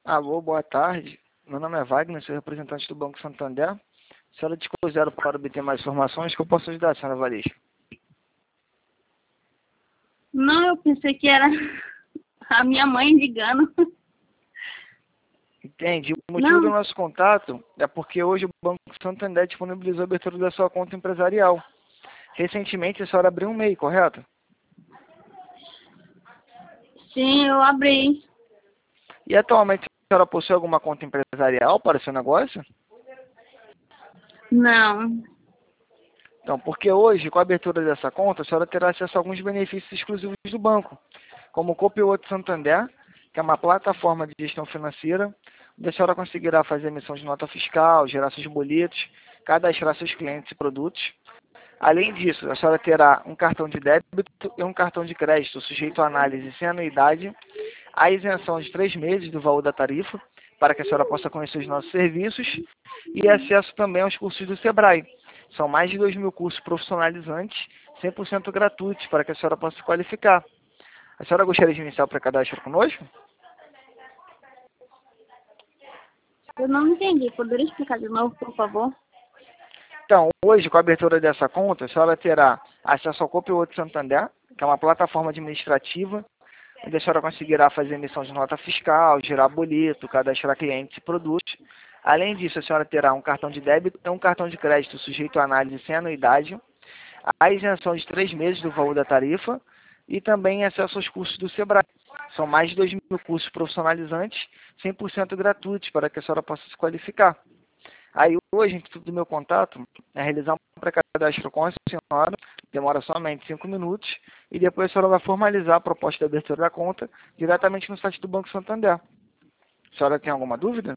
Alô, boa tarde. Meu nome é Wagner, sou representante do Banco Santander. A senhora discou 0 para obter mais informações que eu posso ajudar, senhora Valesca. Não, eu pensei que era a minha mãe ligando. Entende? O motivo do Não, nosso contato é porque hoje o Banco Santander disponibilizou a abertura da sua conta empresarial. Recentemente a senhora abriu um MEI, correto? sim, eu abri. E atualmente a senhora possui alguma conta empresarial para o seu negócio? Não. Então, porque hoje, com a abertura dessa conta, a senhora terá acesso a alguns benefícios exclusivos do banco, como o Copilot Santander, que é uma plataforma de gestão financeira, onde a senhora conseguirá fazer emissão de nota fiscal, gerar seus boletos, cadastrar seus clientes e produtos. Além disso, a senhora terá um cartão de débito e um cartão de crédito sujeito à análise sem anuidade, a isenção de 3 meses do valor da tarifa, para que a senhora possa conhecer os nossos serviços, e acesso também aos cursos do Sebrae. São mais de 2.000 cursos profissionalizantes, 100% gratuitos, para que a senhora possa se qualificar. A senhora gostaria de iniciar o pré-cadastro conosco? Eu não entendi. Poderia explicar de novo, por favor? Então, hoje, com a abertura dessa conta, a senhora terá acesso ao Copilot Santander, que é uma plataforma administrativa, onde a senhora conseguirá fazer emissão de nota fiscal, gerar boleto, cadastrar clientes e produtos. Além disso, a senhora terá um cartão de débito e um cartão de crédito sujeito à análise sem anuidade, a isenção de 3 meses do valor da tarifa e também acesso aos cursos do Sebrae. São mais de 2.000 cursos profissionalizantes, 100% gratuitos, para que a senhora possa se qualificar. Aí hoje, o intuito do meu contato é realizar um pré-cadastro com a senhora, demora somente 5 minutos, e depois a senhora vai formalizar a proposta de abertura da conta diretamente no site do Banco Santander. A senhora tem alguma dúvida?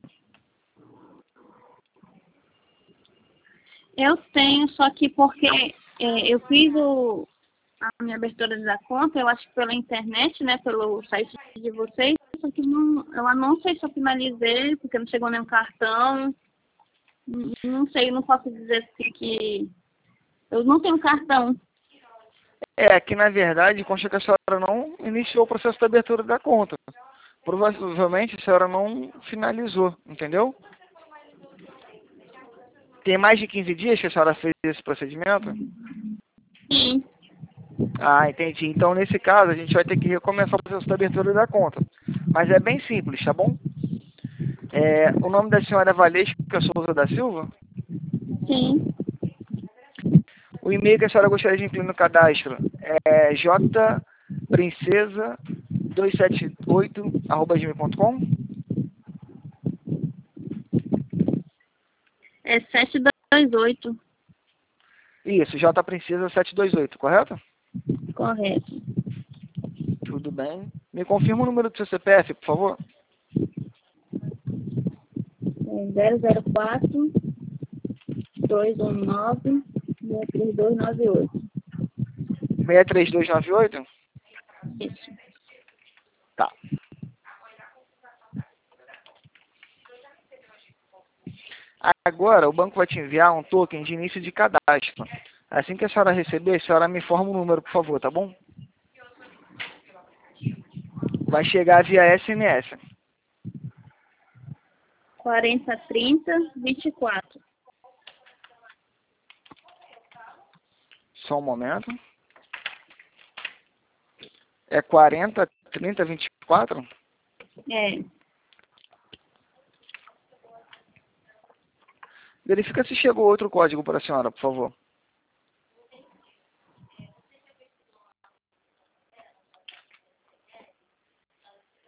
Eu tenho, só que porque eu fiz a minha abertura da conta, eu acho que pela internet, né, pelo site de vocês, só que eu não sei se eu finalizei, porque não chegou nenhum cartão. Não sei, não posso dizer assim que eu não tenho cartão. É que, na verdade, consta que a senhora não iniciou o processo de abertura da conta. Provavelmente a senhora não finalizou, entendeu? Tem mais de 15 dias que a senhora fez esse procedimento? Sim. Ah, entendi. Então, nesse caso, a gente vai ter que recomeçar o processo de abertura da conta. Mas é bem simples, tá bom? O nome da senhora é Valesca Souza da Silva? Sim. O e-mail que a senhora gostaria de incluir no cadastro é jprincesa278@gmail.com? É 728. Isso, jprincesa728, correto? Correto. Tudo bem. Me confirma o número do seu CPF, por favor. É 004 219 63298. 63298? Isso. Tá. Agora, o banco vai te enviar um token de início de cadastro. Assim que a senhora receber, a senhora me informa o número, por favor, tá bom? Vai chegar via SMS. 4030 24. Só um momento. É 40 30 24? É. Verifica se chegou outro código para a senhora, por favor.